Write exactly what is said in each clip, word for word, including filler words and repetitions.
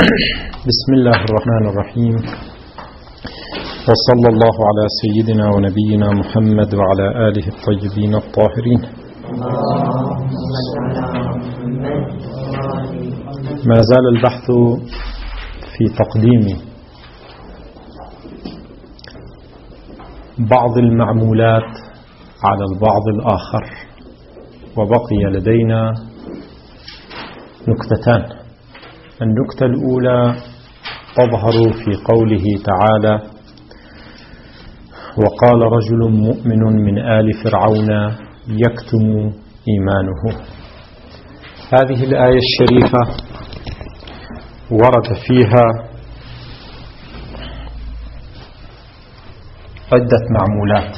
بسم الله الرحمن الرحيم، وصلى الله على سيدنا ونبينا محمد وعلى آله الطيبين الطاهرين. ما زال البحث في تقديم بعض المعمولات على البعض الآخر، وبقي لدينا نكتتان. النكتة الأولى تظهر في قوله تعالى: وقال رجل مؤمن من آل فرعون يكتم إيمانه. هذه الآية الشريفة ورد فيها عدة معمولات.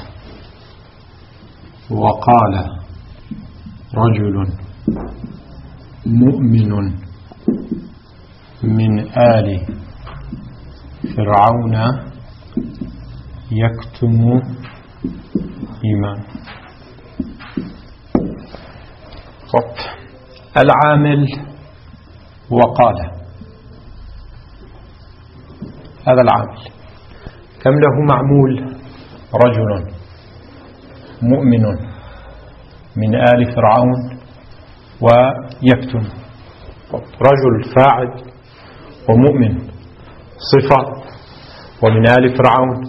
وقال رجل مؤمن من آل فرعون يكتم إيمانه. العامل وقال، هذا العامل كم له معمول؟ رجل مؤمن من آل فرعون ويكتم. رجل فاعل ومؤمن صفة، ومن آل فرعون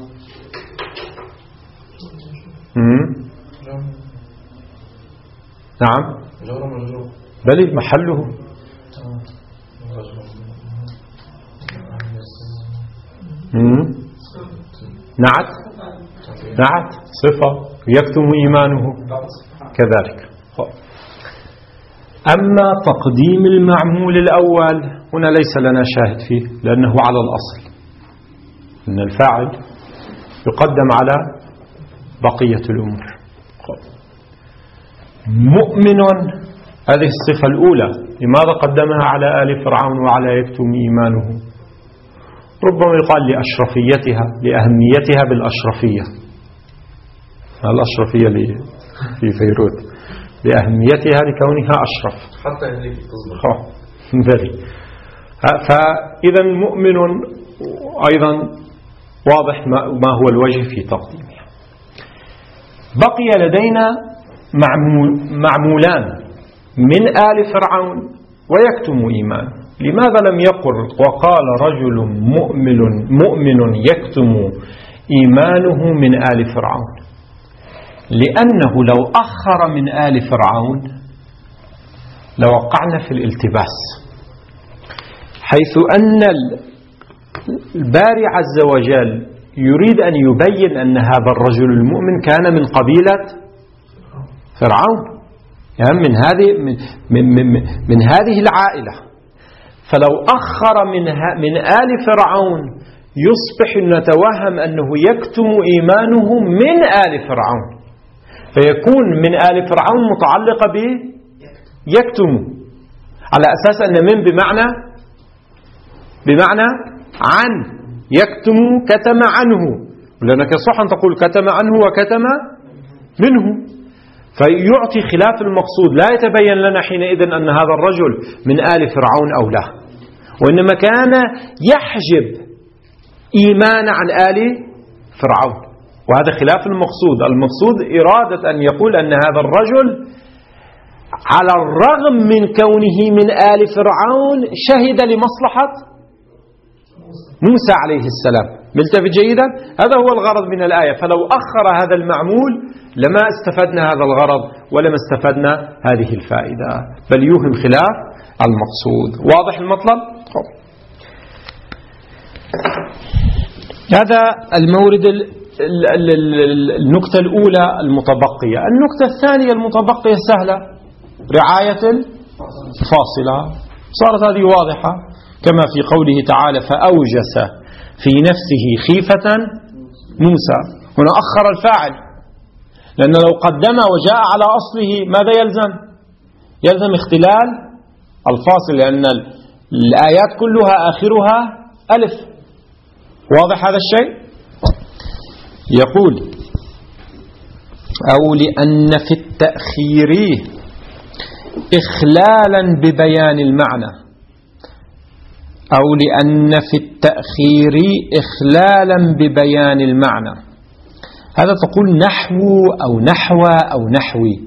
مم؟ نعم بل محله مم؟ نعت نعت صفة، يكتم إيمانه كذلك. أما تقديم المعمول الأول هنا ليس لنا شاهد فيه، لأنه على الأصل أن الفاعل يقدم على بقية الأمور. مؤمن هذه الصفة الأولى، لماذا قدمها على آل فرعون وعلى يكتم إيمانه؟ ربما يقال لأشرفيتها، لأهميتها بالأشرفية، الأشرفية في فيروت، لأهميتها لكونها أشرف حتى هذه تصبح ذلك. فإذا مؤمن أيضا واضح ما هو الوجه في تقديمها. بقي لدينا معمول معمولان من آل فرعون ويكتم إيمان. لماذا لم يقل وقال رجل مؤمن مؤمن يكتم إيمانه من آل فرعون؟ لأنه لو أخر من آل فرعون لوقعنا في الالتباس، حيث أن الباري عز وجل يريد أن يبين أن هذا الرجل المؤمن كان من قبيلة فرعون، يعني من هذه من, من, من, من هذه العائلة. فلو أخر من, من آل فرعون يصبح نتوهم أنه يكتم إيمانه من آل فرعون، فيكون من آل فرعون متعلقة ب يكتم، على أساس أن من بمعنى بمعنى عن، يكتم كتم عنه، لأنك صح أن تقول كتم عنه وكتم منه، فيعطي خلاف المقصود. لا يتبين لنا حينئذ أن هذا الرجل من آل فرعون أو لا، وإنما كان يحجب إيمان عن آل فرعون، وهذا خلاف المقصود. المقصود إرادة أن يقول أن هذا الرجل على الرغم من كونه من آل فرعون شهد لمصلحة موسى عليه السلام. ملتفت جيدا؟ هذا هو الغرض من الآية. فلو أخر هذا المعمول لما استفدنا هذا الغرض ولما استفدنا هذه الفائدة، بل يوهم خلاف المقصود. واضح المطلب؟ هذا المورد النكتة الأولى المتبقية. النكتة الثانية المتبقية سهلة، رعاية الفاصلة. صارت هذه واضحة كما في قوله تعالى: فأوجس في نفسه خيفة موسى. هنا أخر الفاعل، لأن لو قدم وجاء على أصله ماذا يلزم؟ يلزم اختلال الفاصل، لأن الآيات كلها آخرها ألف. واضح هذا الشيء؟ يقول: أو لأن في التأخير إخلالا ببيان المعنى. أو لأن في التأخير إخلالا ببيان المعنى. هذا تقول نحو أو نحو أو نحوي.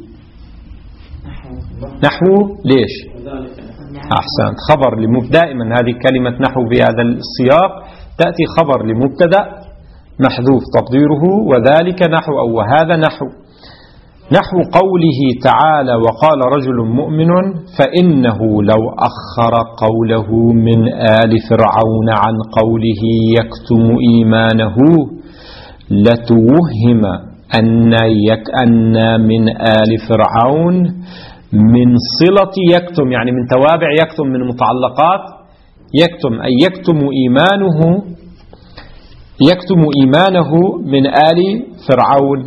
نحو ليش؟ أحسنت، خبر لمبتدأ. دائما هذه كلمة نحو بهذا السياق تأتي خبر لمبتدأ محذوف تقديره وذلك نحو أو وهذا نحو. نحو قوله تعالى وقال رجل مؤمن فإنه لو أخر قوله من آل فرعون عن قوله يكتم إيمانه لتوهم أن يك أن من آل فرعون من صلة يكتم، يعني من توابع يكتم، من متعلقات يكتم، أي يكتم إيمانه يكتم إيمانه من آل فرعون.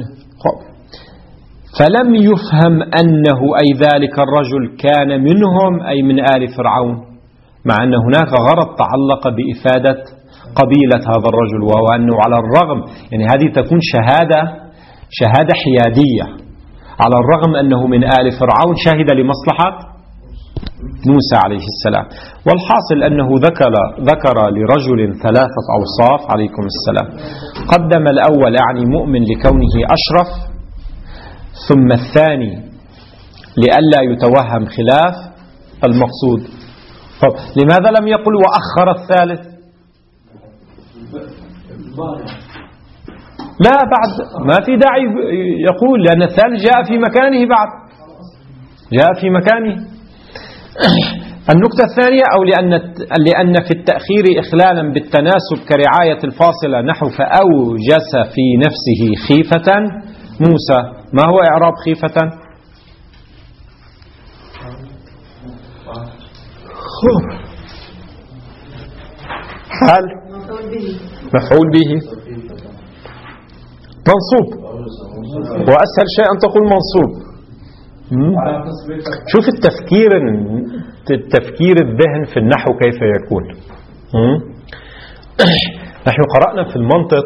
فلم يفهم أنه أي ذلك الرجل كان منهم أي من آل فرعون، مع أن هناك غرض تعلق بإفادة قبيلة هذا الرجل، وهو أنه على الرغم، يعني هذه تكون شهادة شهادة حيادية، على الرغم أنه من آل فرعون شهد لمصلحة موسى عليه السلام. والحاصل أنه ذكر ذكر لرجل ثلاثة أوصاف عليكم السلام. قدم الأول يعني مؤمن لكونه أشرف، ثم الثاني لئلا يتوهم خلاف المقصود. طب لماذا لم يقل وأخر الثالث؟ لا بعد ما في داعي يقول، لأن الثالث جاء في مكانه، بعد جاء في مكانه. النقطة الثانية أو لأن لأن في التأخير إخلالا بالتناسب كرعاية الفاصلة نحو فأوجس في نفسه خيفة موسى. ما هو إعراب خيفة؟ هل مفعول به منصوب، وأسهل شيء أن تقول منصوب. شوف التفكير التفكير الذهن في النحو كيف يكون. نحن قرأنا في المنطق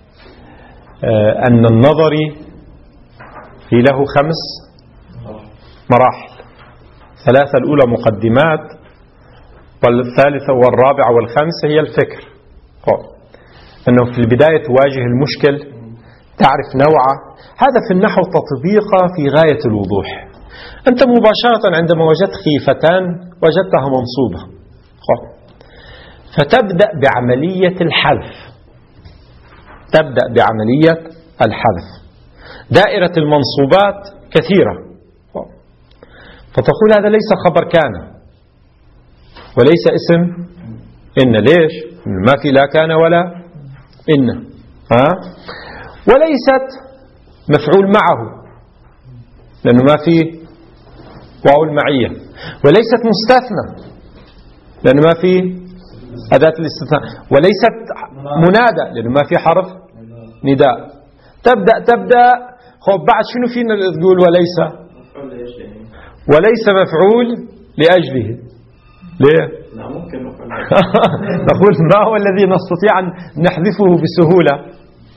أن النظري في له خمس مراحل، ثلاثة الأولى مقدمات، والثالثة والرابعة والخامسة هي الفكر. أنه في البداية تواجه المشكل، تعرف نوعه. هذا في النحو تطبيقه في غاية الوضوح. أنت مباشرة عندما وجدت خيفتان وجدتها منصوبة، فتبدأ بعملية الحذف، تبدأ بعملية الحذف. دائرة المنصوبات كثيرة، فتقول هذا ليس خبر كان وليس اسم إن. ليش؟ ما في لا كان ولا إن. ها؟ وليست مفعول معه لأنه ما في واو المعية، وليست مستثنى لأنه ما في أداة الاستثناء، وليست منادى لأنه ما في حرف نداء. تبدأ تبدأ خب بعد شنو فينا تقول وليس وليس مفعول لأجله. ليه؟ نقول ما هو الذي نستطيع أن نحذفه بسهولة؟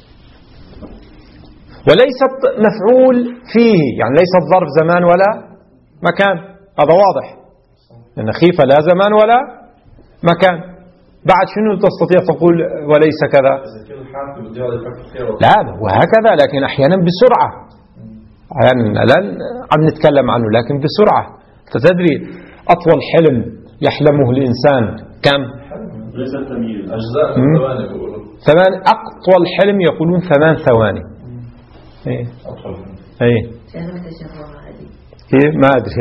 وليست مفعول فيه، يعني ليست ظرف زمان ولا مكان، هذا واضح، لأن خيفة لا زمان ولا مكان. بعد شنو تستطيع تقول وليس كذا؟ لا وهكذا، لكن أحيانا بسرعة، أحيانا الآن عم نتكلم عنه لكن بسرعة. تدري أطول حلم يحلمه الإنسان كم؟ ليس التمييز أجزاء ثواني بيقولوا ثمان. أطول حلم يقولون ثمان ثواني. ايه ايه ايه ما ادري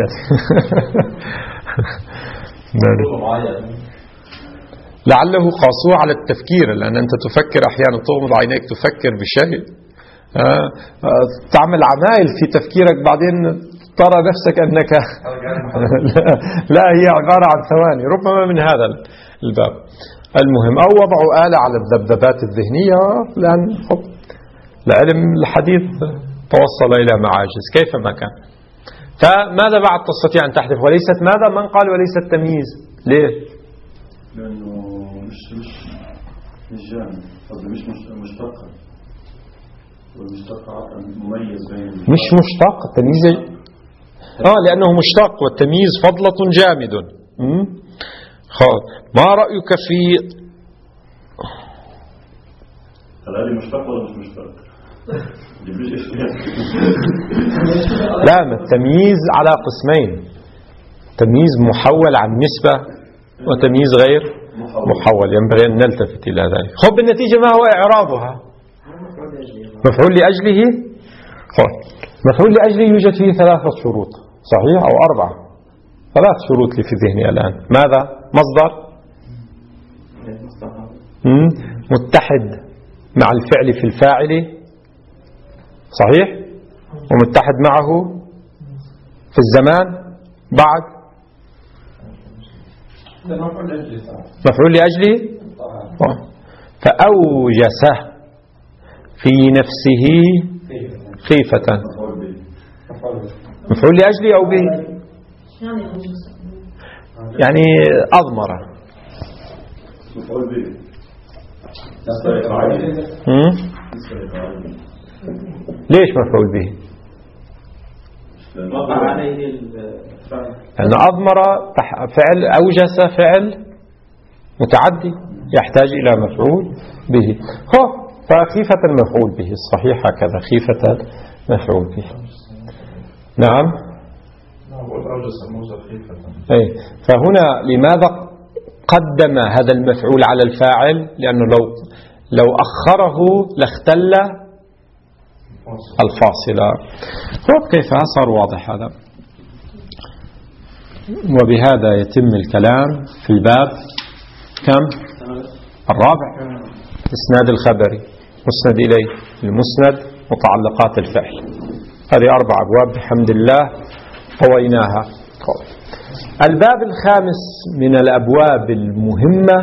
لعله قاسوه على التفكير، لان انت تفكر احيانا، تغمض عينيك تفكر بشيء، آه آه تعمل عمايل في تفكيرك، بعدين ترى نفسك انك لا, لا هي عباره عن ثواني، ربما من هذا الباب. المهم، او وضعوا آلة على الذبذبات الذهنيه، لان العلم الحديث توصل إلى معاجز كيفما كان. فماذا بعد تستطيع أن تحذف وليست ماذا؟ من قال وليست تمييز؟ ليه؟ لأنه مش مش مش جامد، قصدي مش مشتقة، والمشتقة مميز بين مش مشتق التمييز. آه لأنه مشتق، والتمييز فضلة جامد. خلاص ما رأيك في هل مشتق ولا مش مشتق؟ لا، التمييز على قسمين: تمييز محول عن نسبة وتمييز غير محول. ينبغي أن نلتفت إلى ذلك. خب النتيجة ما هو إعرابها؟ مفعول لأجله. خب مفعول لأجله يوجد فيه ثلاثة شروط، صحيح؟ أو أربعة. ثلاث شروط لي في ذهني الآن. ماذا؟ مصدر متحد مع الفعل في الفاعل، صحيح؟ ومتحد معه في الزمان بعد مفعول لأجله، فأوجس في نفسه خيفة. مفعول لأجله أو به؟ يعني أضمر. مفعول به. ليش مفعول به؟ لأن أضمر فعل، أوجس فعل متعدي يحتاج إلى مفعول به. هو فخيفة المفعول به الصحيح هكذا، خيفة مفعول به. نعم. أي فهنا لماذا قدم هذا المفعول على الفاعل؟ لأنه لو لو أخره لاختل الفاصلة. هو كيف صار واضح هذا. وبهذا يتم الكلام في الباب كم؟ الرابع، إسناد الخبري، مسند إليه، المسند، متعلقات الفعل. هذه أربع أبواب بحمد الله طويناها. الباب الخامس من الأبواب المهمة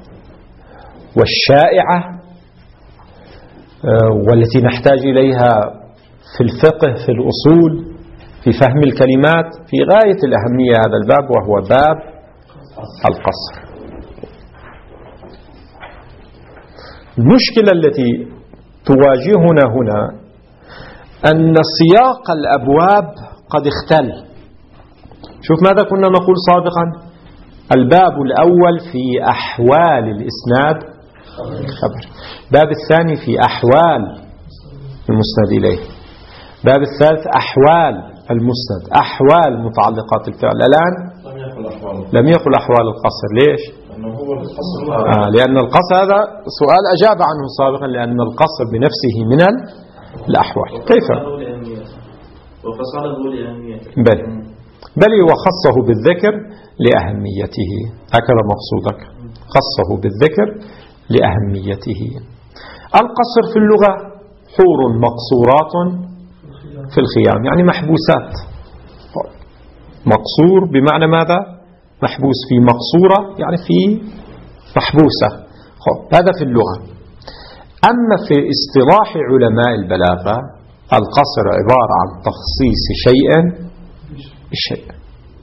والشائعة والتي نحتاج إليها في الفقه، في الأصول، في فهم الكلمات، في غاية الأهمية هذا الباب، وهو باب القصر. المشكلة التي تواجهنا هنا أن سياق الأبواب قد اختل. شوف ماذا كنا نقول سابقا: الباب الأول في أحوال الإسناد الخبر، باب الثاني في أحوال المسند إليه، باب الثالث أحوال المسند، أحوال متعلقات الفعل. الآن لم يقل أحوال القصر. ليش؟ آه لأن القصر هذا سؤال أجاب عنه سابقا، لأن القصر بنفسه من الأحوال. كيف؟ بل بل وخصه بالذكر لأهميته، هكذا مقصودك، خصه بالذكر لأهميته. القصر في اللغة حور مقصورات في الخيام، يعني محبوسات. مقصور بمعنى ماذا؟ محبوس. في مقصورة يعني في محبوسة. هذا في اللغة. أما في اصطلاح علماء البلاغة، القصر عبارة عن تخصيص شيء بشيء.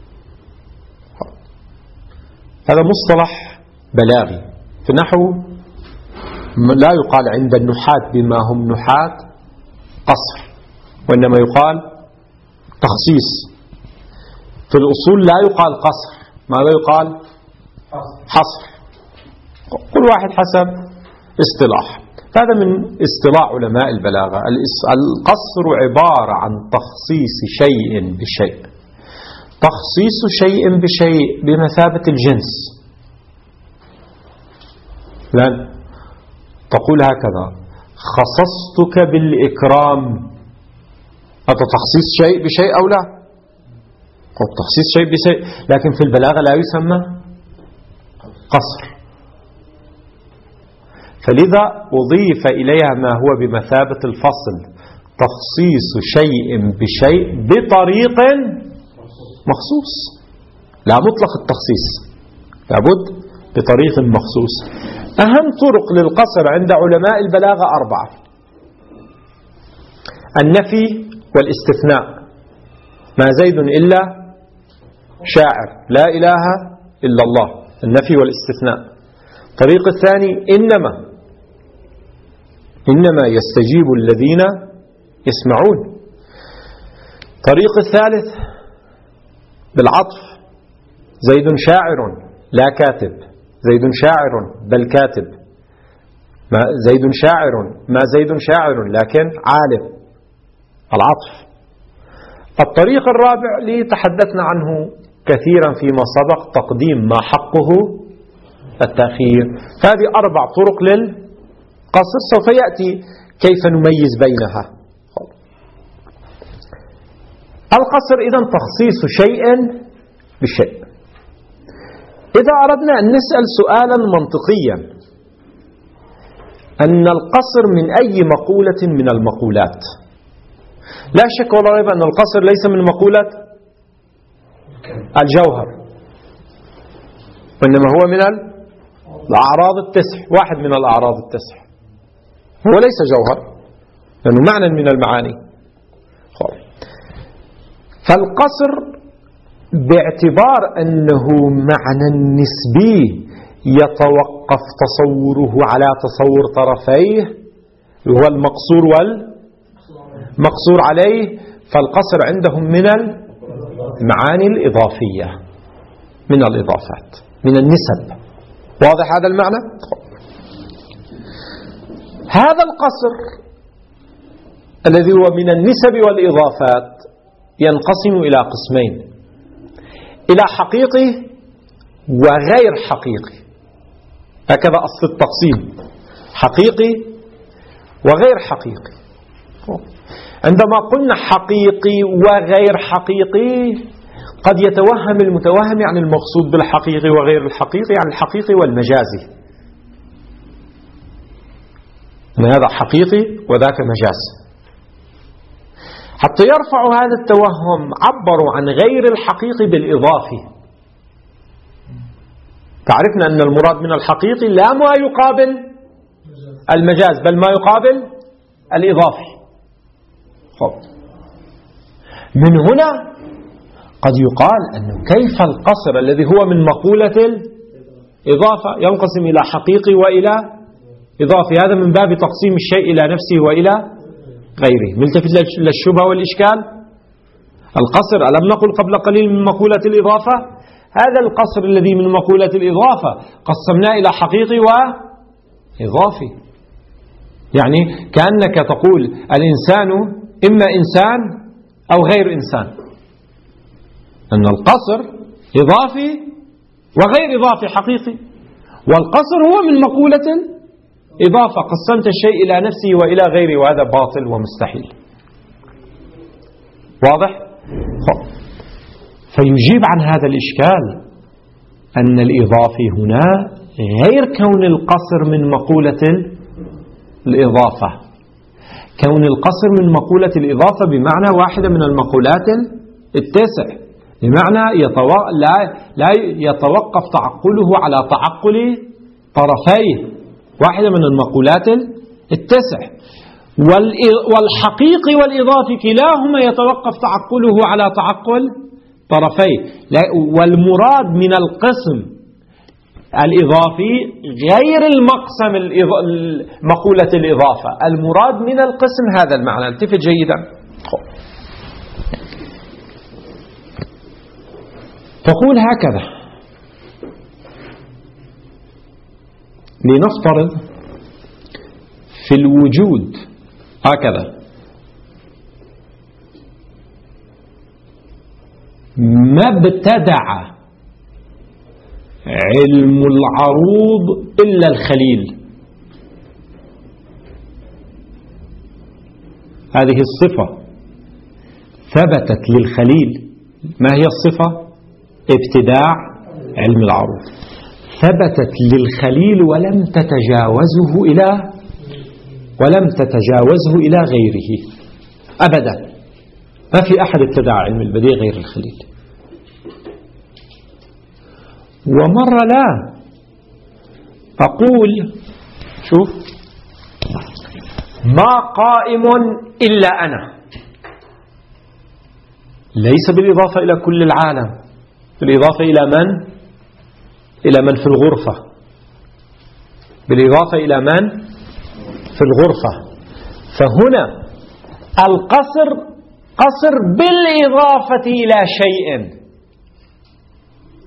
هذا مصطلح بلاغي في نحو لا يقال عند النحاة بما هم نحاة قصر، وإنما يقال تخصيص. في الأصول لا يقال قصر، ماذا يقال؟ حصر. كل واحد حسب اصطلاح. هذا من اصطلاح علماء البلاغة. القصر عبارة عن تخصيص شيء بشيء. تخصيص شيء بشيء بمثابة الجنس. لأن تقول هكذا: خصصتك بالإكرام. هذا تخصيص شيء بشيء أو لا؟ تخصيص شيء بشيء، لكن في البلاغة لا يسمى قصر. فلذا أضيف إليها ما هو بمثابة الفصل: تخصيص شيء بشيء بطريق مخصوص. لا مطلق التخصيص، لابد بطريق مخصوص. أهم طرق للقصر عند علماء البلاغة أربعة: النفي والاستثناء، ما زيد إلا شاعر، لا إله إلا الله، النفي والاستثناء. الطريق الثاني إنما إنما يستجيب الذين يسمعون. الطريق الثالث بالعطف: زيد شاعر لا كاتب. زيد شاعر بل كاتب. ما زيد شاعر ما زيد شاعر لكن عالم. العطف. الطريق الرابع اللي تحدثنا عنه كثيرا فيما سبق، تقديم ما حقه التأخير. هذه أربع طرق للقصر، سوف يأتي كيف نميز بينها. القصر إذن تخصيص شيء بشيء. إذا أردنا أن نسأل سؤالا منطقيا، أن القصر من أي مقولة من المقولات؟ لا شك ولا ريب أن القصر ليس من مقولة الجوهر، وإنما هو من الأعراض التسع، واحد من الأعراض التسع، هو ليس جوهر لأنه معنى من المعاني. فالقصر باعتبار أنه معنى نسبي يتوقف تصوره على تصور طرفيه، هو المقصور والمقصور عليه، فالقصر عندهم من المعاني الإضافية، من الإضافات، من النسب. واضح هذا المعنى؟ هذا القصر الذي هو من النسب والإضافات ينقسم إلى قسمين، إلى حقيقي وغير حقيقي. هكذا أصل التقسيم، حقيقي وغير حقيقي. عندما قلنا حقيقي وغير حقيقي قد يتوهم المتوهم يعني المقصود بالحقيقي وغير الحقيقي يعني الحقيقي والمجازي، أن هذا حقيقي وذاك مجازي. حتى يرفعوا هذا التوهم عبروا عن غير الحقيقي بالإضافي. تعرفنا أن المراد من الحقيقي لا ما يقابل المجاز بل ما يقابل الإضافي. خب. من هنا قد يقال أنه كيف القصر الذي هو من مقولة الإضافة ينقسم إلى حقيقي وإلى إضافي، هذا من باب تقسيم الشيء إلى نفسه وإلى غيره. ملتفت للشبهة والإشكال. القصر ألم نقل قبل قليل من مقولة الإضافة؟ هذا القصر الذي من مقولة الإضافة قسمناه إلى حقيقي وإضافي. يعني كأنك تقول الإنسان إما إنسان أو غير إنسان، أن القصر إضافي وغير إضافي حقيقي، والقصر هو من مقولة إضافة، قسمت الشيء إلى نفسه وإلى غيره، وهذا باطل ومستحيل. واضح؟ فيجيب عن هذا الإشكال أن الإضافي هنا غير كون القصر من مقولة الإضافة. كون القصر من مقولة الإضافة بمعنى واحدة من المقولات التسع، بمعنى يتو... لا... لا يتوقف تعقله على تعقل طرفيه، واحدة من المقولات التسع. والحقيقي والإضافي كلاهما يتوقف تعقله على تعقل طرفيه. والمراد من القسم الإضافي غير المقسم مقولة الإضافة، المراد من القسم هذا المعنى. التفت جيدا. تقول هكذا: لنفترض في الوجود هكذا ما ابتدع علم العروض إلا الخليل. هذه الصفة ثبتت للخليل. ما هي الصفة؟ ابتداع علم العروض. ثبتت للخليل ولم تتجاوزه إلى ولم تتجاوزه إلى غيره أبدا. ما في أحد ابتدع علم البديع غير الخليل. ومرة لا أقول شوف ما قائم إلا أنا، ليس بالإضافة إلى كل العالم، بالإضافة إلى من؟ إلى من في الغرفة، بالإضافة إلى من في الغرفة. فهنا القصر قصر بالإضافة إلى شيء،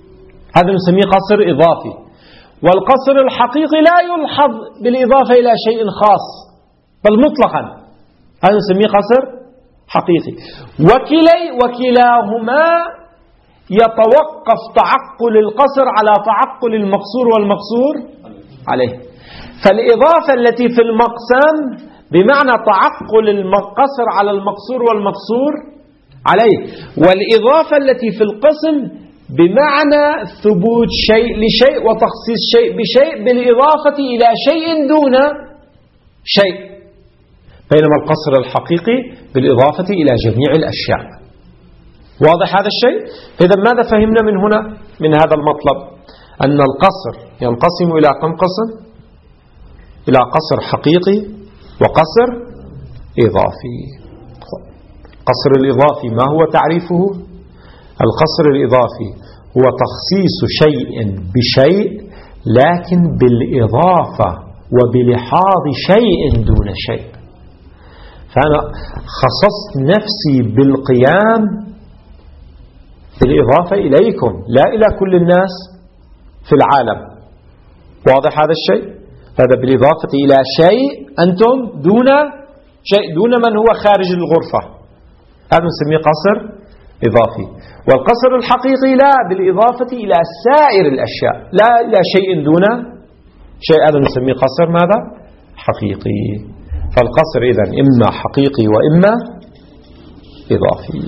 هذا نسميه قصر إضافي. والقصر الحقيقي لا يلحظ بالإضافة إلى شيء خاص بل مطلقا، هذا نسميه قصر حقيقي. وكلي وكلاهما يتوقف تعقل القصر على تعقل المقصور والمقصور عليه. فالإضافة التي في المقسم بمعنى تعقل القصر على المقصور والمقصور عليه، والإضافة التي في القسم بمعنى ثبوت شيء لشيء وتخصيص شيء بشيء بالإضافة إلى شيء دون شيء، بينما القصر الحقيقي بالإضافة إلى جميع الأشياء. واضح هذا الشيء؟ إذا ماذا فهمنا من هنا من هذا المطلب؟ أن القصر ينقسم إلى كم قسم؟ إلى قصر حقيقي وقصر إضافي. القصر الإضافي ما هو تعريفه؟ القصر الإضافي هو تخصيص شيء بشيء لكن بالإضافة وبلحاظ شيء دون شيء. فأنا خصصت نفسي بالقيام بالإضافة إليكم لا إلى كل الناس في العالم. واضح هذا الشيء؟ هذا بالإضافة إلى شيء أنتم دون شيء، دون من هو خارج الغرفة، هذا نسميه قصر إضافي. والقصر الحقيقي لا، بالإضافة إلى سائر الأشياء لا إلى شيء دون شيء، هذا نسميه قصر ماذا؟ حقيقي. فالقصر إذن إما حقيقي وإما إضافي.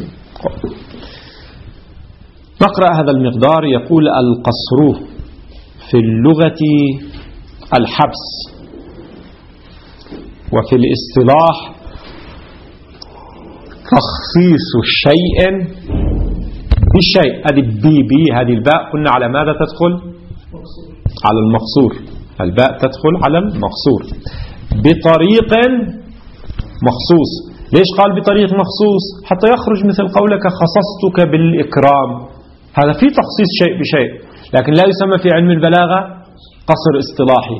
نقرأ هذا المقدار. يقول القصر في اللغة الحبس، وفي الاصطلاح تخصيص شيء بشيء. هذه بي بي هذه الباء كنا على ماذا تدخل؟ على المقصور. الباء تدخل على المقصور بطريق مخصوص. ليش قال بطريق مخصوص؟ حتى يخرج مثل قولك خصصتك بالإكرام، هذا في تخصيص شيء بشيء، لكن لا يسمى في علم البلاغة قصر اصطلاحي.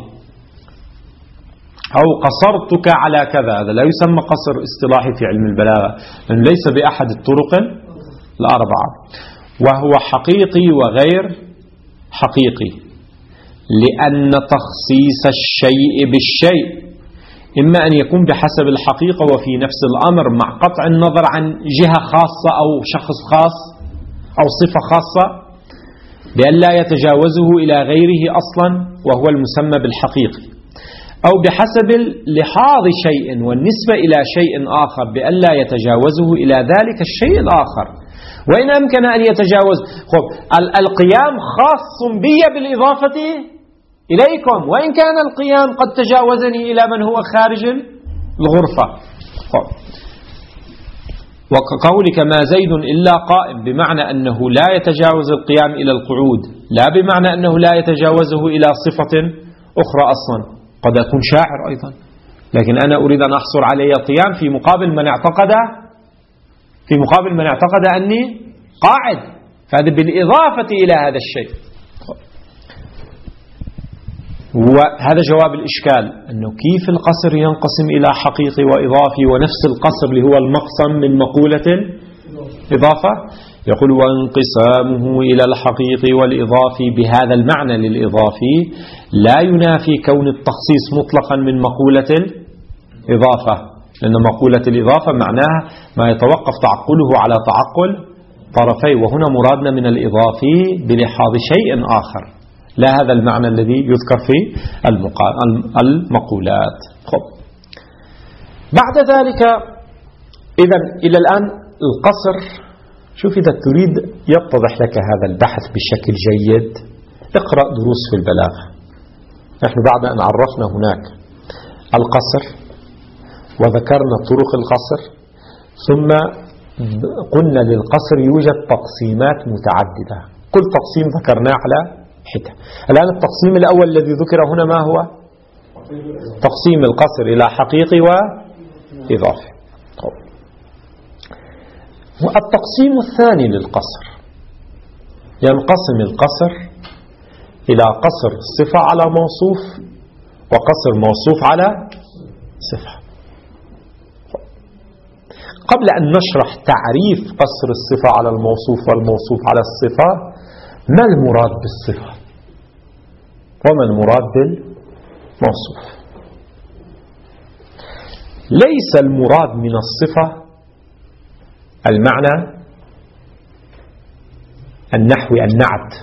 أو قصرتك على كذا، هذا لا يسمى قصر اصطلاحي في علم البلاغة، لأنه ليس بأحد الطرق الأربعة. وهو حقيقي وغير حقيقي، لأن تخصيص الشيء بالشيء إما أن يكون بحسب الحقيقة وفي نفس الأمر مع قطع النظر عن جهة خاصة أو شخص خاص أو صفة خاصة بأن لا يتجاوزه إلى غيره أصلا وهو المسمى بالحقيقي، أو بحسب لحاظ شيء والنسبة إلى شيء آخر بأن لا يتجاوزه إلى ذلك الشيء الآخر. وإن أمكن أن يتجاوز، خب القيام خاص بي بالإضافة إليكم، وإن كان القيام قد تجاوزني إلى من هو خارج الغرفة. خب وكقولك ما زيد إلا قائم، بمعنى أنه لا يتجاوز القيام إلى القعود، لا بمعنى أنه لا يتجاوزه إلى صفة أخرى أصلا. قد أكون شاعر أيضا، لكن أنا أريد أن أحصل عليه القيام في مقابل من اعتقد في مقابل من اعتقد أني قاعد، فهذا بالإضافة إلى هذا الشيء. وهذا جواب الإشكال، أنه كيف القصر ينقسم إلى حقيقي وإضافي ونفس القصر اللي هو المقسم من مقولة إضافة. يقول وانقسامه إلى الحقيقي والإضافي بهذا المعنى للإضافي لا ينافي كون التخصيص مطلقا من مقولة الإضافة، لأن مقولة الإضافة معناها ما يتوقف تعقله على تعقل طرفي، وهنا مرادنا من الإضافي بلحاظ شيء آخر، لا هذا المعنى الذي يذكر في المقولات. خب. بعد ذلك إذا إلى الآن القصر، شوف إذا تريد يتضح لك هذا البحث بشكل جيد اقرأ دروس في البلاغة. نحن بعد أن عرفنا هناك القصر وذكرنا طرق القصر، ثم قلنا للقصر يوجد تقسيمات متعددة، كل تقسيم ذكرناه على حدة. الآن التقسيم الأول الذي ذكر هنا ما هو؟ تقسيم القصر إلى حقيقي وإضافي. والتقسيم الثاني للقصر ينقسم القصر إلى قصر صفة على موصوف وقصر موصوف على صفة. قبل أن نشرح تعريف قصر الصفة على الموصوف والموصوف على الصفة ما المراد بالصفة وما المراد بالموصوف؟ ليس المراد من الصفة المعنى النحوي النعت،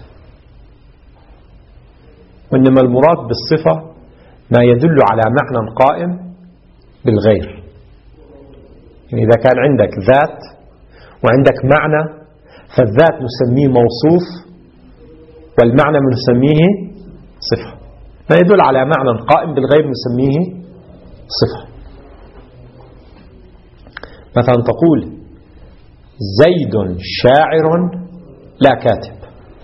وإنما المراد بالصفة ما يدل على معنى قائم بالغير. يعني إذا كان عندك ذات وعندك معنى، فالذات نسميه موصوف والمعنى نسميه صفة. ما يدل على معنى قائم بالغير نسميه صفة. مثلا تقول زيد شاعر لا كاتب،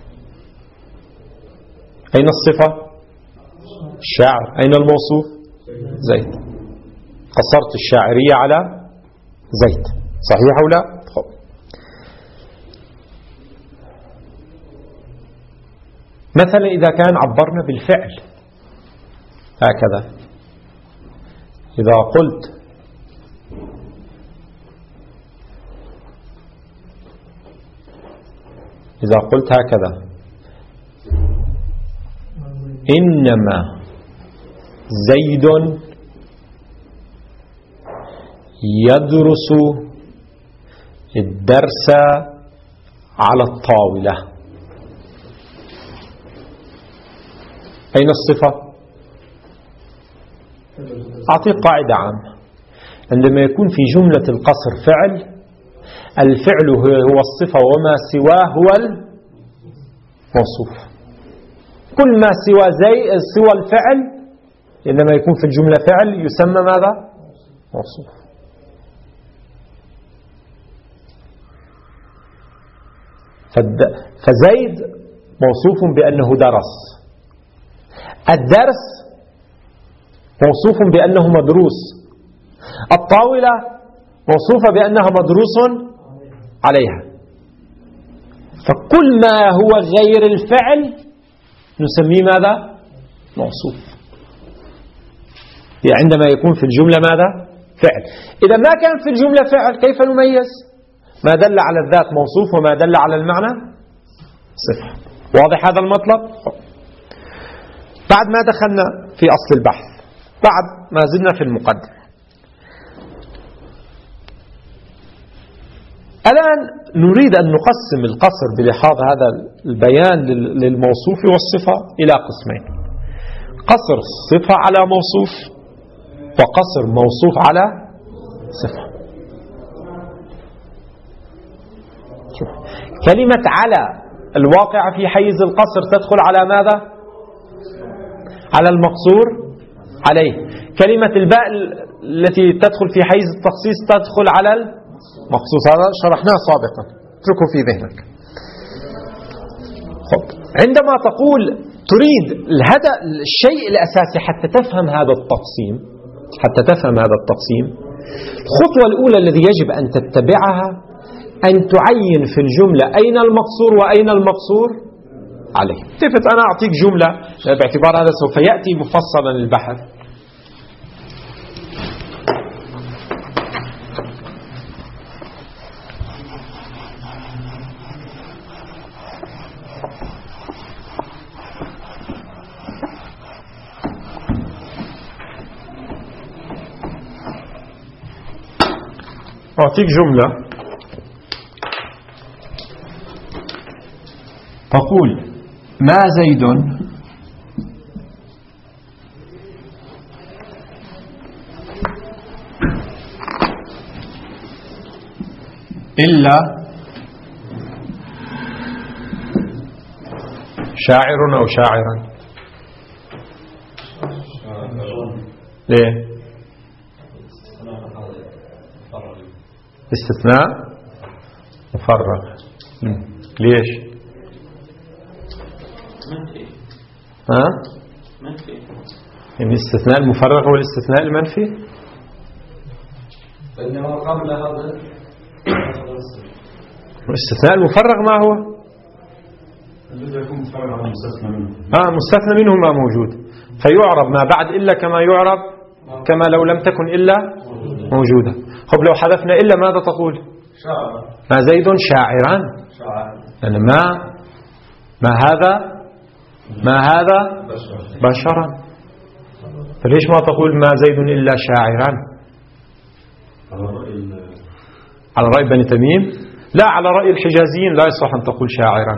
أين الصفة؟ الشاعر. أين الموصوف؟ زيد. قصرت الشاعرية على زيد، صحيح أو لا؟ خب. مثلا إذا كان عبرنا بالفعل هكذا، إذا قلت إذا قلت هكذا إنما زيد يدرس الدرس على الطاولة، أين الصفة؟ أعطيك قاعدة عامة. عندما يكون في جملة القصر فعل، الفعل هو الصفة وما سواه هو الموصوف. كل ما سوى زي سوى الفعل عندما يكون في الجملة فعل يسمى ماذا؟ موصوف. فزيد موصوف بأنه درس، الدرس موصوف بأنه مدروس، الطاولة موصوفة بأنها مدروس عليها. فكل ما هو غير الفعل نسميه ماذا؟ موصوف. يعني عندما يكون في الجملة ماذا؟ فعل. إذا ما كان في الجملة فعل كيف نميز؟ ما دل على الذات موصوف وما دل على المعنى صفة. واضح هذا المطلب؟ بعد ما دخلنا في أصل البحث، بعد ما زلنا في المقدمة، الآن نريد أن نقسم القصر بلحاظ هذا البيان للموصوف والصفة إلى قسمين: قصر صفة على موصوف، وقصر موصوف على صفة. كلمة على الواقع في حيز القصر تدخل على ماذا؟ على المقصور عليه. كلمة الباء التي تدخل في حيز التخصيص تدخل على المخصوص. هذا شرحناه سابقا، اتركه في ذهنك. خب. عندما تقول تريد الهدف الشيء الأساسي حتى تفهم هذا التقسيم، حتى تفهم هذا التقسيم الخطوة الأولى الذي يجب أن تتبعها أن تعين في الجملة أين المقصور وأين المقصور عليه. تفت أنا أعطيك جملة باعتبار هذا سوف يأتي مفصلا البحث. أعطيك جملة تقول ما زيد إلا شاعر أو شاعرا. ليه؟ استثناء مفرغ. ليش؟ ها؟ منفي. يعني الاستثناء المفرغ هو الاستثناء المنفي؟ فإنه قبل هذا الاستثناء المفرغ ما هو؟ الذي يكون مفرغ عن مستثنى منه. اه مستثنى منه ما موجود، فيعرب ما بعد إلا كما يعرب كما لو لم تكن إلا موجودة. خب لو حذفنا إلا ماذا تقول؟ شاعر. ما زيد شاعرا. شاعر. يعني ما ما هذا ما هذا بشرا. فليش ما تقول ما زيد إلا شاعرا؟ على رأي بني تميم؟ لا، على رأي الحجازيين لا يصح أن تقول شاعرا.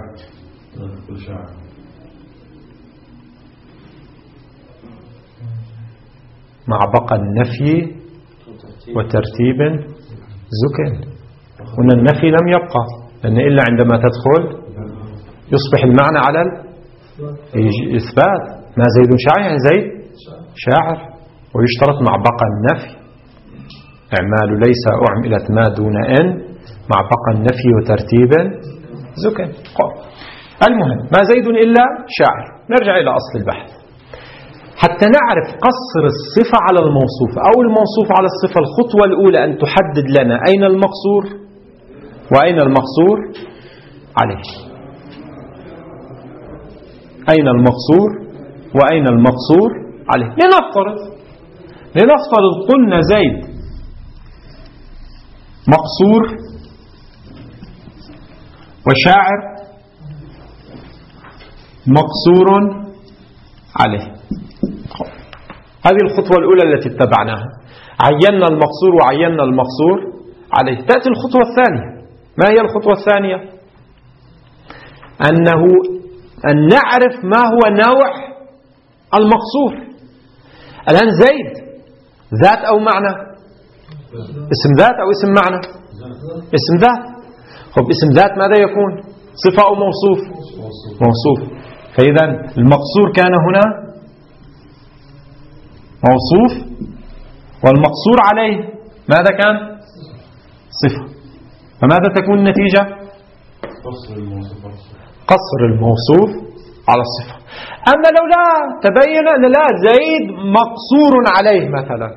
مع بقى النفي وترتيب زكن. هنا النفي لم يبقى، لأن إلا عندما تدخل يصبح المعنى على الإثبات. ما زيد شاعر يعني زيد شاعر، ويشترط مع بقى النفي. اعمال ليس أعملت ما دون إن مع بقى النفي وترتيب زكن. المهم ما زيد إلا شاعر. نرجع إلى أصل البحث حتى نعرف قصر الصفة على الموصوف أو الموصوف على الصفة. الخطوة الأولى أن تحدد لنا أين المقصور وأين المقصور عليه. أين المقصور وأين المقصور عليه. لنفترض لنفترض قلنا زيد مقصور وشاعر مقصور عليه. هذه الخطوة الأولى التي اتبعناها. عينا المقصور وعينا المقصور عليه. تأتي الخطوة الثانية. ما هي الخطوة الثانية؟ أنه أن نعرف ما هو نوع المقصور. الآن زيد ذات أو معنى؟ اسم ذات أو اسم معنى؟ اسم ذات. خب اسم ذات ماذا يكون؟ صفة أو موصوف؟ موصوف. فإذا المقصور كان هنا موصوف، والمقصور عليه ماذا كان؟ صفة. فماذا تكون النتيجة؟ قصر الموصوف على الصفة. أما لو لا تبين أن لا زيد مقصور عليه مثلا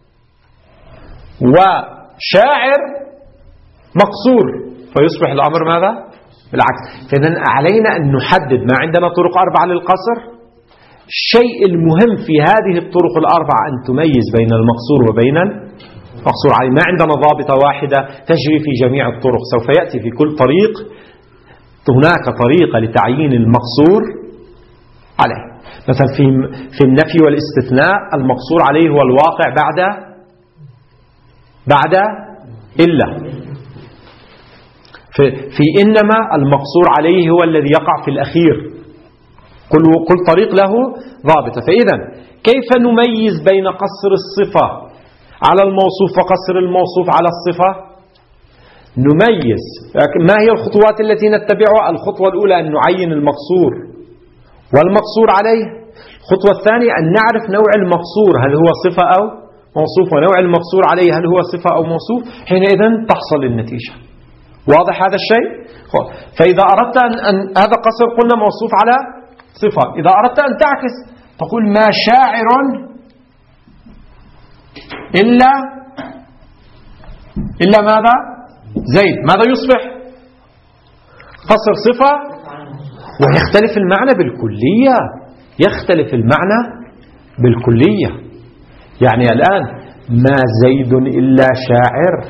وشاعر مقصور، فيصبح الأمر ماذا؟ بالعكس. فإذا علينا أن نحدد. ما عندنا طرق أربعة للقصر. الشيء المهم في هذه الطرق الأربعة أن تميز بين المقصور وبين المقصور عليه. ما عندنا ضابطة واحدة تجري في جميع الطرق. سوف يأتي في كل طريق هناك طريقة لتعيين المقصور عليه. مثلا في في النفي والاستثناء المقصور عليه هو الواقع بعد بعد إلا. في, في إنما المقصور عليه هو الذي يقع في الأخير. كل كل طريق له ضابطة. فإذا كيف نميز بين قصر الصفة على الموصوف وقصر الموصوف على الصفة؟ نميز. ما هي الخطوات التي نتبعها؟ الخطوة الأولى أن نعين المقصور والمقصور عليه. الخطوة الثانية أن نعرف نوع المقصور هل هو صفة أو موصوف، ونوع المقصور عليه هل هو صفة أو موصوف. حينئذ تحصل النتيجة. واضح هذا الشيء؟ فإذا أردت أن, أن هذا قصر قلنا موصوف على صفة. إذا أردت أن تعكس تقول ما شاعر إلا إلا ماذا؟ زيد. ماذا يصبح؟ قصر صفة ويختلف المعنى بالكلية. يختلف المعنى بالكلية. يعني الآن ما زيد إلا شاعر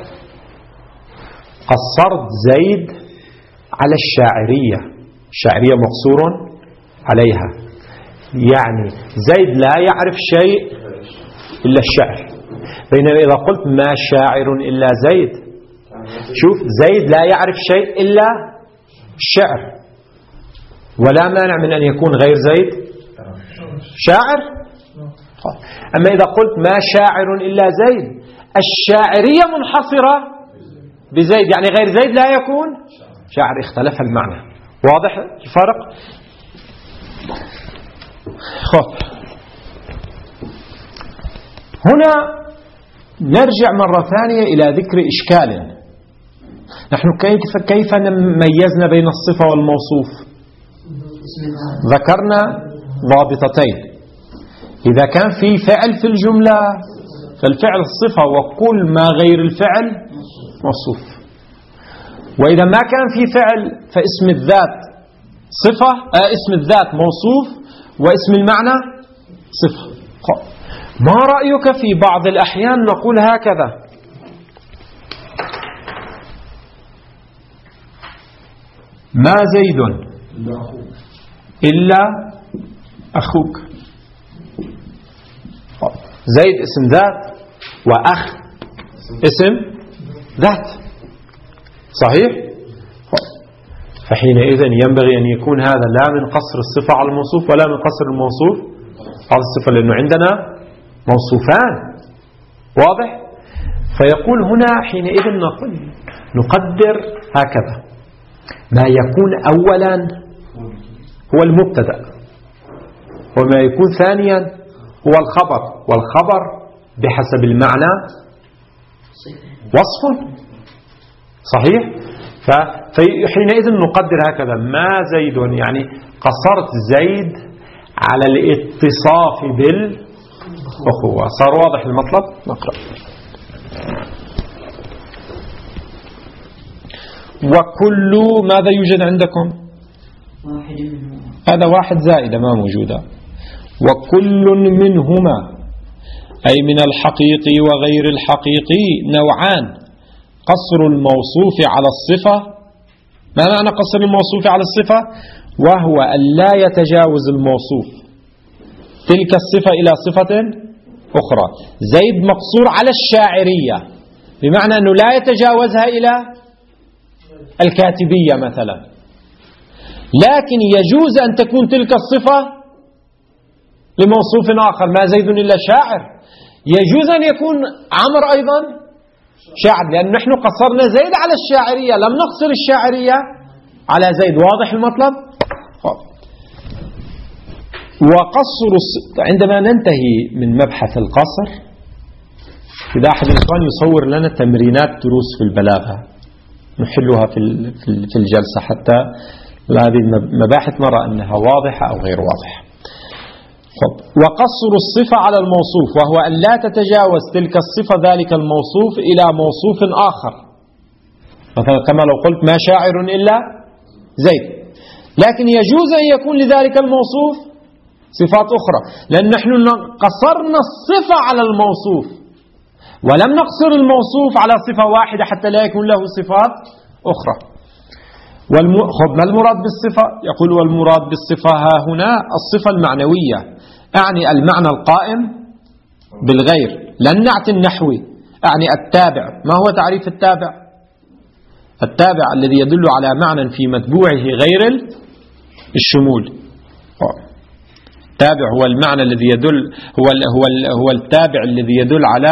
قصرت زيد على الشاعرية. الشاعرية مقصور عليها. يعني زيد لا يعرف شيء إلا الشعر. بينما إذا قلت ما شاعر إلا زيد، شوف زيد لا يعرف شيء إلا الشعر، ولا مانع من أن يكون غير زيد شاعر. أما إذا قلت ما شاعر إلا زيد، الشاعرية منحصرة بزيد، يعني غير زيد لا يكون شاعر. اختلف المعنى. واضح الفرق؟ خب هنا نرجع مرة ثانية إلى ذكر إشكال. نحن كيف كيف ميزنا بين الصفة والموصوف؟ ذكرنا ضابطتين. إذا كان في فعل في الجملة فالفعل الصفة، وكل ما غير الفعل موصوف. وإذا ما كان في فعل فاسم الذات صفة، آه اسم الذات موصوف واسم المعنى صفة. ما رأيك في بعض الأحيان نقول هكذا: ما زيد إلا أخوك. زيد اسم ذات وأخ اسم ذات، صحيح؟ فحينئذ ينبغي أن يكون هذا لا من قصر الصفة على الموصوف ولا من قصر الموصوف على الصفة، لأنه عندنا موصوفان، واضح؟ فيقول هنا حينئذ نقدر هكذا: ما يكون أولا هو المبتدأ، وما يكون ثانيا هو الخبر، والخبر بحسب المعنى وصف، صحيح؟ فحينئذ نقدر هكذا: ما زيد، يعني قصرت زيد على الاتصاف بالأخوة. صار واضح المطلب؟ نقرأ: وكل ماذا يوجد عندكم؟ واحد منهما. هذا واحد زائدة ما موجودة. وكل منهما أي من الحقيقي وغير الحقيقي نوعان: قصر الموصوف على الصفة. ما معنى قصر الموصوف على الصفة؟ وهو أن لا يتجاوز الموصوف تلك الصفة إلى صفة أخرى. زيد مقصور على الشاعرية، بمعنى أنه لا يتجاوزها إلى الكاتبية مثلا، لكن يجوز أن تكون تلك الصفة لموصوف آخر. ما زيد إلا شاعر، يجوز أن يكون عمر أيضا شاعر، لأن نحن قصرنا زيد على الشاعرية، لم نقصر الشاعرية على زيد. واضح المطلب؟ وقصر عندما ننتهي من مبحث القصر، إذا أحد الإخوان يصور لنا تمرينات دروس في البلاغة نحلها في الجلسة حتى هذه المباحث نرى أنها واضحة أو غير واضحة. وقصر الصفة على الموصوف وهو أن لا تتجاوز تلك الصفة ذلك الموصوف إلى موصوف آخر، مثلا كما لو قلت ما شاعر إلا زيد، لكن يجوز أن يكون لذلك الموصوف صفات أخرى، لأن نحن قصرنا الصفة على الموصوف ولم نقصر الموصوف على صفة واحدة حتى لا يكون له صفات أخرى. والم... ما المراد بالصفة؟ يقول: والمراد بالصفة ها هنا الصفة المعنوية، أعني المعنى القائم بالغير، لا النعت النحوي، أعني التابع. ما هو تعريف التابع؟ التابع الذي يدل على معنى في متبوعه غير الشمول. التابع هو المعنى الذي يدل هو ال... هو ال... هو التابع الذي يدل على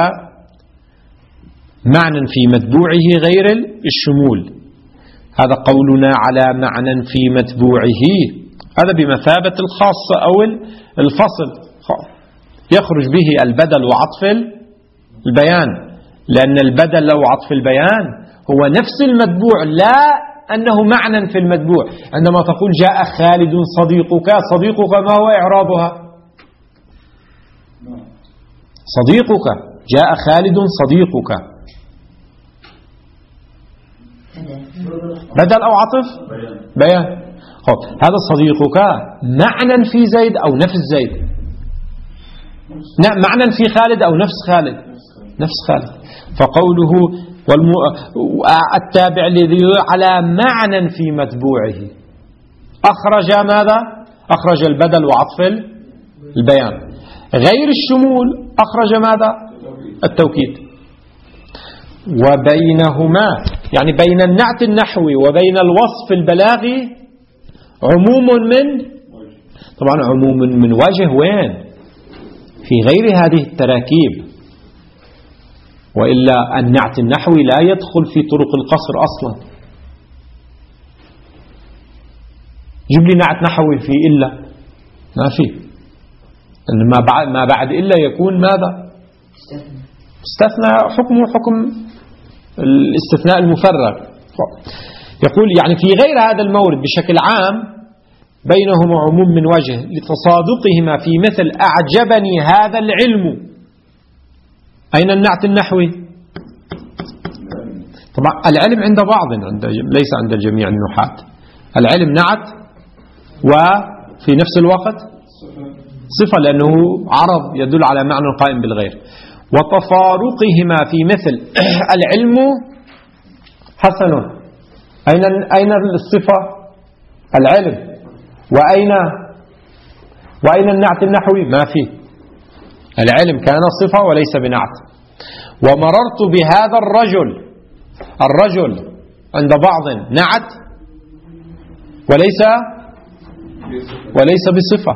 معنى في متبوعه غير الشمول. هذا قولنا على معنى في متبوعه، هذا بمثابة الخاصة أو الفصل، يخرج به البدل وعطف البيان، لأن البدل أو عطف البيان هو نفس المتبوع، لا أنه معنى في المتبوع. عندما تقول جاء خالد صديقك، صديقك ما هو إعرابها؟ صديقك، جاء خالد صديقك، بدل أو عطف بيان. خب هذا صديقك معنى في زيد أو نفس زيد؟ نعم، معنى في خالد أو نفس خالد؟ نفس خالد. فقوله والم... التابع الذي على معنى في متبوعه أخرج ماذا؟ أخرج البدل وعطف البيان. غير الشمول أخرج ماذا؟ التوكيد. وبينهما يعني بين النعت النحوي وبين الوصف البلاغي عموم من، طبعا عموم من وجه وين؟ في غير هذه التراكيب، وإلا النعت النحوي لا يدخل في طرق القصر أصلا. جيب لي نعت نحوي في إلا، ما في، ما بعد ما بعد إلا يكون ماذا؟ استثنى، حكمه حكم الاستثناء المفرغ. يقول يعني في غير هذا المورد بشكل عام بينهما عموم من وجه لتصادقهما في مثل أعجبني هذا العلم. أين النعت النحوي؟ طبعا العلم عند بعض، عند ليس عند الجميع النحاة. العلم نعت وفي نفس الوقت صفة، لأنه عرض يدل على معنى قائم بالغير. وتفارقهما في مثل العلم حسن. أين أين الصفة؟ العلم. وأين وأين النعت النحوي؟ ما في. العلم كان صفة وليس بنعت. ومررت بهذا الرجل، الرجل عند بعض نعت وليس وليس بصفة،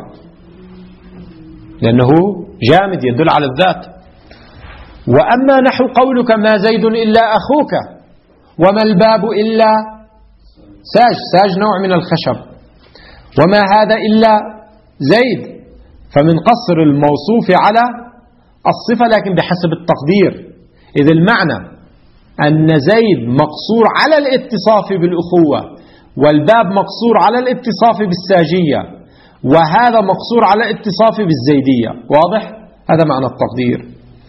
لأنه جامد يدل على الذات. وأما نحو قولك ما زيد إلا أخوك، وما الباب إلا ساج، ساج نوع من الخشب، وما هذا إلا زيد، فمن قصر الموصوف على الصفة لكن بحسب التقدير. إذ المعنى أن زيد مقصور على الاتصاف بالأخوة، والباب مقصور على الاتصاف بالساجية، وهذا مقصور على الاتصاف بالزيدية. واضح؟ هذا معنى التقدير.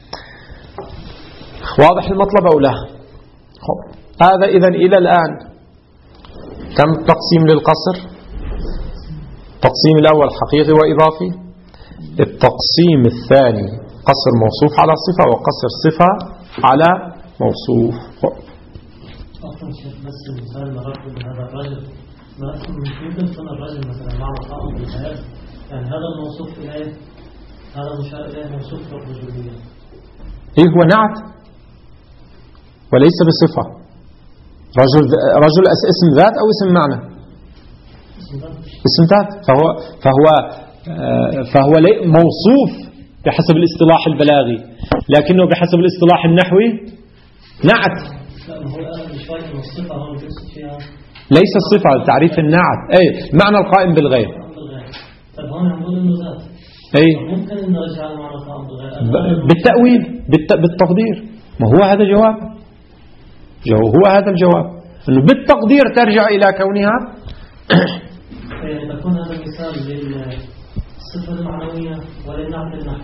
واضح المطلب أو لا؟ هذا إذن إلى الآن كم تقسيم للقصر؟ التقسيم الأول حقيقي وإضافي، التقسيم الثاني قصر موصوف على صفة وقصر صفة على موصوف. أصلا شيخ بس المثال مررت بهذا الرجل، ما يمكن يكون الرجل مثلا مع مقام بالحياة، يعني هذا الموصوف إليه، هذا مشار إليه موصوف بالرجولية. إيه هو نعت وليس بصفة. رجل رجل اسم ذات أو اسم معنى؟ اسم ذات. فهو فهو فهو موصوف بحسب الاصطلاح البلاغي، لكنه بحسب الاصطلاح النحوي نعت. ليس الصفة، تعريف النعت أي معنى القائم بالغير. طب هون نقول إنه ذات. أي ممكن إن نرجع معنى القائم بالغير بالتأويل بالتقدير. ما هو هذا جواب، هو هذا الجواب، إنه بالتقدير ترجع إلى كونها. يعني تكون هذا المثال للصفة المعنوية وللنعت النحو.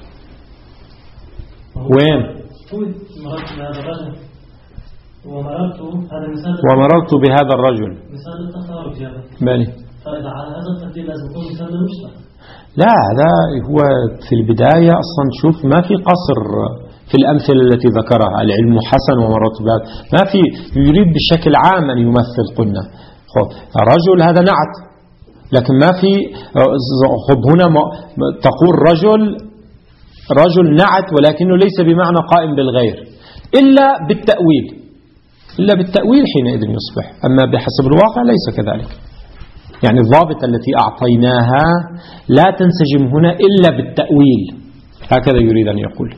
وين؟ مررت بهذا الرجل ومررت هذا مثال ومررت بهذا الرجل مثال التخارج يعني. بني. فإذا على هذا الترتيب لازم يكون مثال المشتق. لا، هذا هو في البداية أصلا شوف ما في قصر في الأمثلة التي ذكرها. العلم حسن ومررت بهذا، ما في، يريد بشكل عام أن يمثل. قلنا رجل هذا نعت، لكن ما في خب هنا تقول رجل رجل نعت ولكنه ليس بمعنى قائم بالغير إلا بالتأويل، إلا بالتأويل حينئذ يصبح. أما بحسب الواقع ليس كذلك. يعني الضابط التي أعطيناها لا تنسجم هنا إلا بالتأويل، هكذا يريد أن يقول.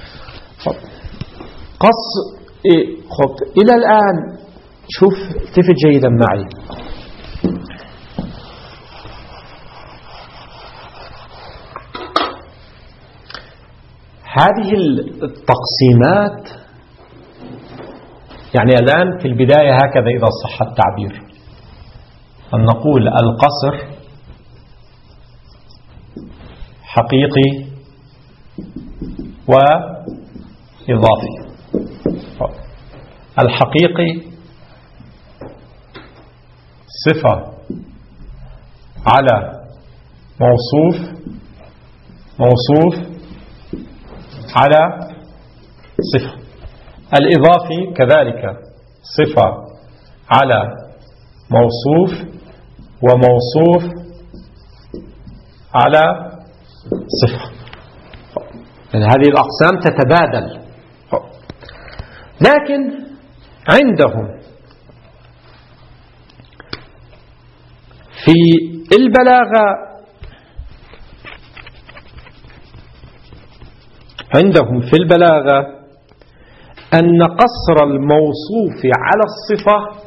قص إيه خب إلى الآن شوف التفت جيدا معي. هذه التقسيمات يعني الآن في البداية هكذا إذا صح التعبير أن نقول القصر حقيقي وإضافي. الحقيقي صفة على موصوف، موصوف على صفة. الإضافي كذلك صفة على موصوف وموصوف على صفة. يعني هذه الأقسام تتبادل. لكن عندهم في البلاغة عندهم في البلاغة أن قصر الموصوف على الصفة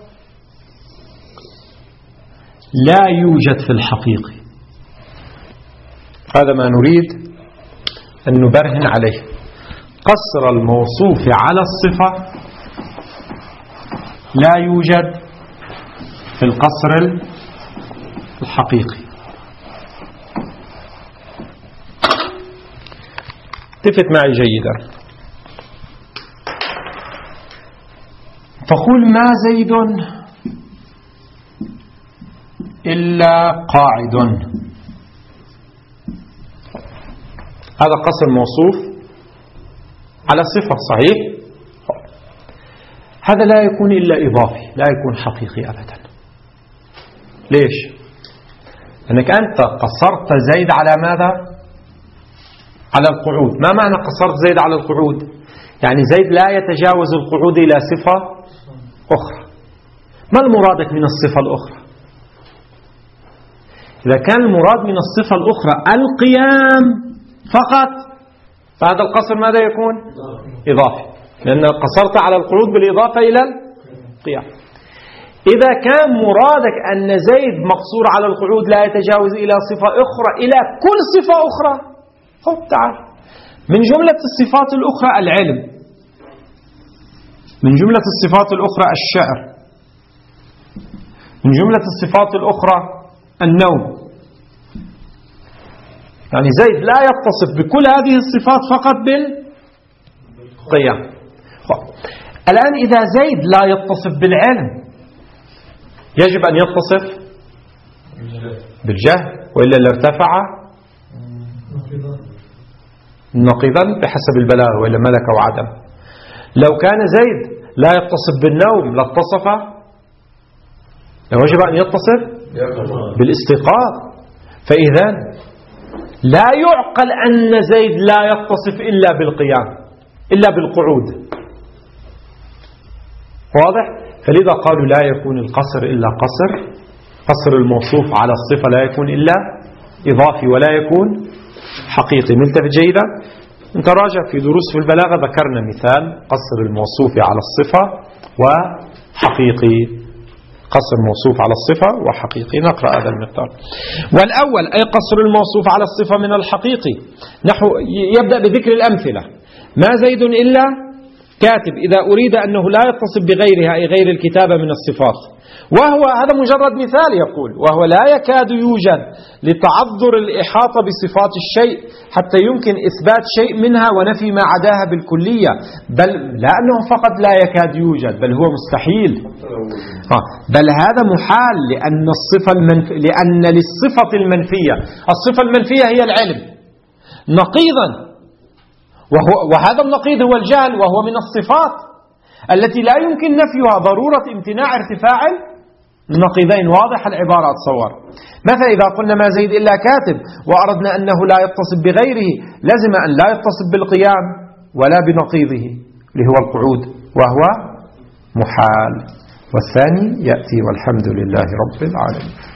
لا يوجد في الحقيقة. هذا ما نريد أن نبرهن عليه. قصر الموصوف على الصفة لا يوجد في القصر الحقيقي. التفت معي جيدا. تقول ما زيد إلا قاعد. هذا قصر موصوف على صفة صحيح. هذا لا يكون إلا إضافي، لا يكون حقيقي أبدا. ليش؟ أنك أنت قصرت زيد على ماذا؟ على القعود. ما معنى قصرت زيد على القعود؟ يعني زيد لا يتجاوز القعود إلى صفة أخرى. ما المراد من الصفة الأخرى؟ إذا كان المراد من الصفة الأخرى القيام فقط فهذا القصر ماذا يكون؟ إضافي، لأن قصرت على القعود بالإضافة إلى القيام. إذا كان مرادك أن زيد مقصور على القعود لا يتجاوز إلى صفة أخرى إلى كل صفة أخرى، خب تعال من جملة الصفات الأخرى العلم، من جملة الصفات الأخرى الشعر، من جملة الصفات الأخرى النوم. يعني زيد لا يتصف بكل هذه الصفات فقط بالقيام. الآن إذا زيد لا يتصف بالعلم يجب أن يتصف بالجهل، وإلا لارتفع نقيضا بحسب البلاغة، وإلا ملك وعدم. لو كان زيد لا يتصف بالنوم لاتصف، يجب أن يتصف بالاستيقاظ. فإذا لا يعقل أن زيد لا يتصف إلا بالقيام إلا بالقعود. واضح؟ فلذا قالوا لا يكون القصر إلا قصر، قصر الموصوف على الصفة لا يكون إلا إضافي ولا يكون حقيقي. ملتفت جيدا؟ انت راجع في دروس في البلاغة ذكرنا مثال قصر الموصوف على الصفة وحقيقي، قصر موصوف على الصفة وحقيقي. نقرأ هذا المثال. والأول أي قصر الموصوف على الصفة من الحقيقي، نحو يبدأ بذكر الأمثلة. ما زيد إلا كاتب، إذا أريد أنه لا يتصف بغيرها أي غير الكتابة من الصفات، وهو هذا مجرد مثال يقول، وهو لا يكاد يوجد لتعذر الإحاطة بصفات الشيء حتى يمكن إثبات شيء منها ونفي ما عداها بالكلية، بل لا أنه فقط لا يكاد يوجد بل هو مستحيل، بل هذا محال، لأن الصفة المنف... لأن للصفة المنفية، الصفة المنفية هي العلم، نقيضا، وهو وهذا النقيض هو الجهل، وهو من الصفات التي لا يمكن نفيها ضرورة امتناع ارتفاع النقيضين. واضح العبارة؟ تصور مثلا إذا قلنا ما زيد إلا كاتب وأردنا أنه لا يتصف بغيره، لازم أن لا يتصف بالقيام ولا بنقيضه اللي هو القعود، وهو محال. والثاني يأتي، والحمد لله رب العالمين.